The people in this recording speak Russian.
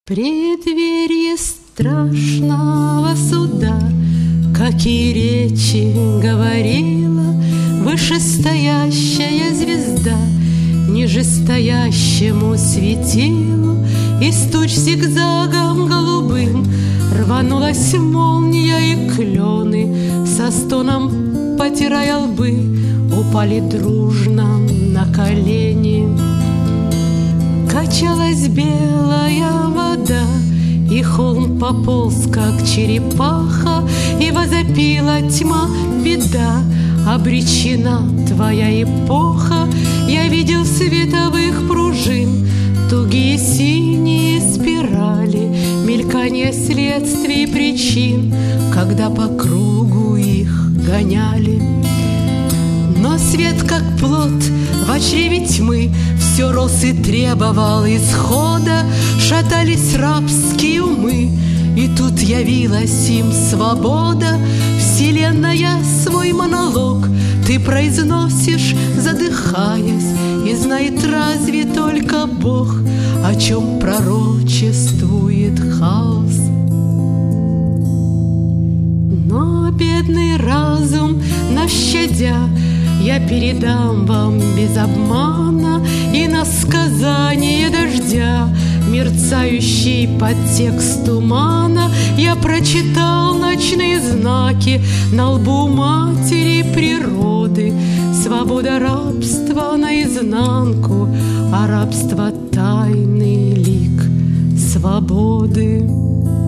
Преддверие страшного суда, какие речи говорила вышестоящая звезда нижестоящему светилу. Из туч зигзагом голубым рванулась молния, и клены со стоном, потирая лбы, упали дружно на колени. Качалась белая вода, и холм пополз, как черепаха, и возопила тьма: беда, обречена твоя эпоха. Я видел световых пружин тугие синие спирали, мелькание следствий и причин, когда по кругу их гоняли. Но свет, как плод в чреве тьмы, все рос и требовал исхода. Шатались рабские умы, и тут явилась им свобода. Вселенная свой монолог ты произносишь, задыхаясь, и знает разве только Бог, о чем пророчествует хаос. Но бедный разум наш щадя, я передам вам без обмана иносказание дождя, мерцающий подтекст тумана. Я прочитал ночные знаки на лбу матери природы. Свобода рабства наизнанку, а рабство — тайный лик свободы.